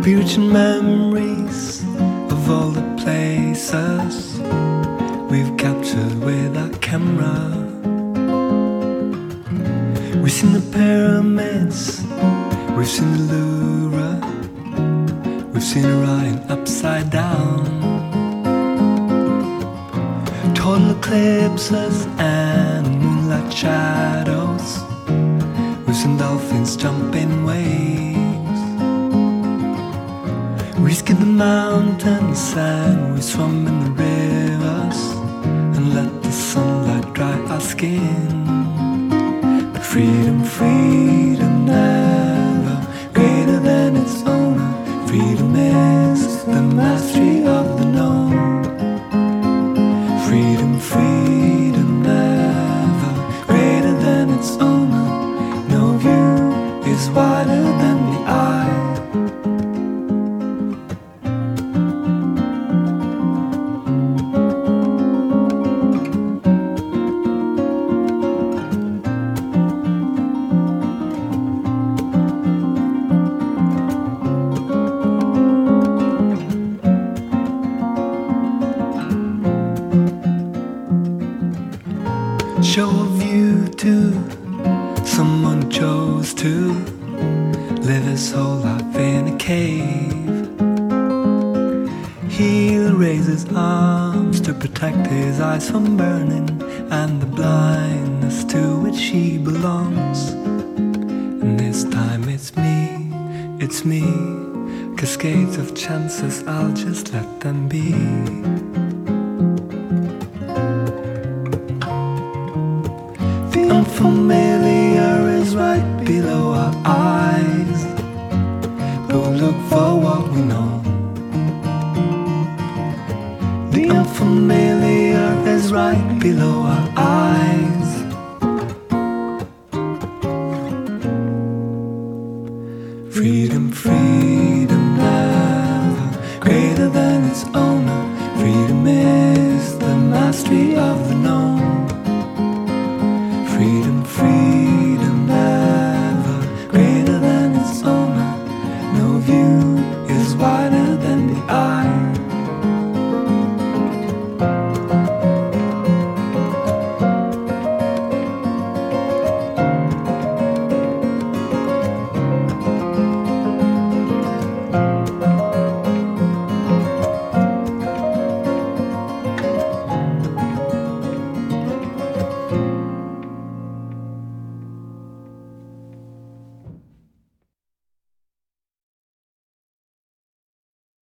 reaching memories of all the places we've captured with our camera. We've seen the pyramids, we've seen the Louvre, we've seen Orion upside down, total eclipses and moonlight shadows. We've seen dolphins jump in waves. We skipped the mountains and we swam in the rivers and let the sunlight dry our skin. But freedom, freedom never greater than its owner. Freedom is the mastery of the known. Freedom, freedom never greater than its owner. No view is wider than the eye. Show a view to someone who chose to live his whole life in a cave. He'll raise his arms to protect his eyes from burning and the blindness to which he belongs. And this time it's me, cascades of chances, I'll just let them be. The unfamiliar is right below our eyes, but we'll look for what we know. The unfamiliar is right below our